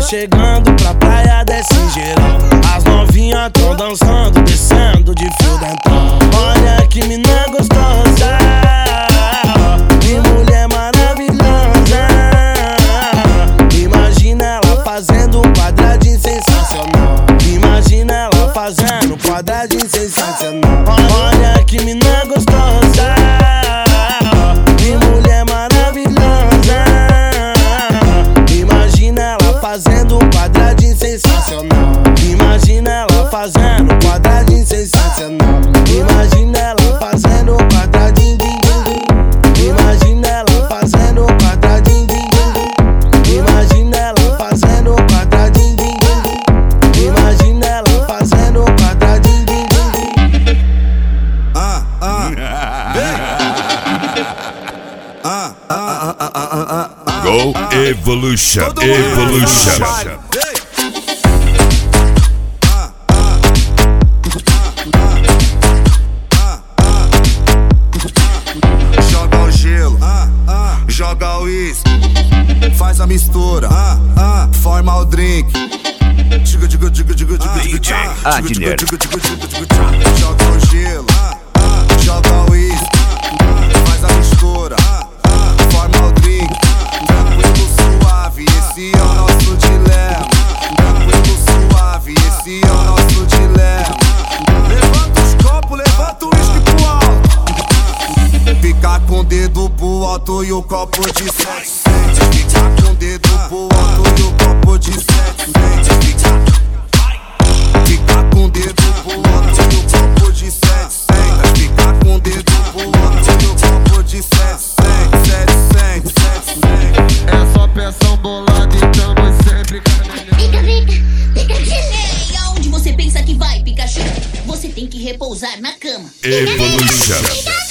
chegando pra praia desse geral. As novinhas tão dançando, descendo de fio dental. Olha que mina gostosa, que mulher maravilhosa. Imagina ela fazendo um quadradinho sensacional. Imagina ela fazendo um quadradinho sensacional. Olha que mina gostosa, que mulher maravilhosa. Imagina ela fazendo um quadradinho sensacional. Imagina ela fazendo um quadradinho sensacional. Imagina ela fazendo um quadradinho. Imagina ela fazendo um quadradinho. Imagina ela fazendo um quadradinho. Imagina ela fazendo um quadradinho. Go Evolution, Evolution. Joga o gelo, joga o uísque, faz a mistura, forma o drink. Adner. Joga o gelo, joga o uísque, faz a mistura, forma o drink. Tranquilo, suave, esse é o nosso dilema. Tranquilo, suave, esse é o nosso dilema. Levanta os copos, levanta o uísque pro alto. Fica com o dedo pro alto e o copo de 700. Fica com o dedo pro alto e o copo de 700. Fica com o dedo pro alto e o copo de 700. Fica com o dedo pro alto e o copo de 700. É só peção bolada e tamo sempre. Ei, aonde você pensa que vai, Pikachu? Você tem que repousar na cama. Evolution.